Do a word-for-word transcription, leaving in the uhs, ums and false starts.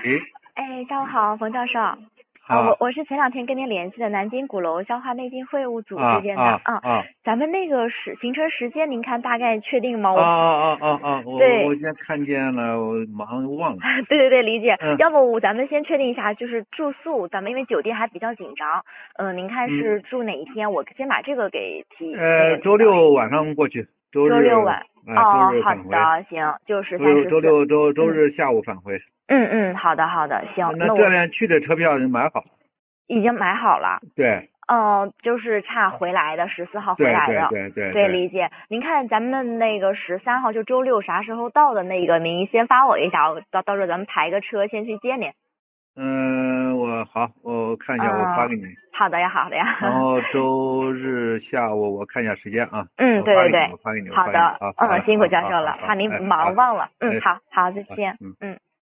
哎，下午好，冯教授。啊， 啊我我是前两天跟您联系的南京鼓楼消化内镜会务组这啊边的。啊， 啊啊咱们那个时行程时间，您看大概确定吗？ 啊我啊啊啊！我对， 我先看见了，我马上忘了。 对对对，理解。 嗯要不咱们先确定一下，就是住宿，咱们因为酒店还比较紧张。嗯、您看嗯， 是住哪一天？我先把这个给提那呃， 个提到。 周六晚上过去，周日周六晚。 啊，周哦， 日返回。 好的，行，就十周六周三十四。 六周周嗯日下午返回。 嗯嗯，好的好的，行， 那那我这辆去的车票你买好了？ 已经买好了。 对嗯，就是差回来的，十四号回对来的。 对对对对， 对。 理解。您看咱们那个十三号就周六啥时候到的那个，您先发我一下，我到到时候咱们排个车先去接您。 嗯，我好，我看一下，我发嗯， 给你。 好的呀，好的呀。 然后周日下午我看一下时间啊， 嗯， 我发给你， 对对对， 我发给你，我发给你。 好的。 好，好嗯， 了， 辛苦好教授了， 好好好， 怕您哎好， 忙忘了。嗯， 哎好好，再好， 见。 嗯。 嗯。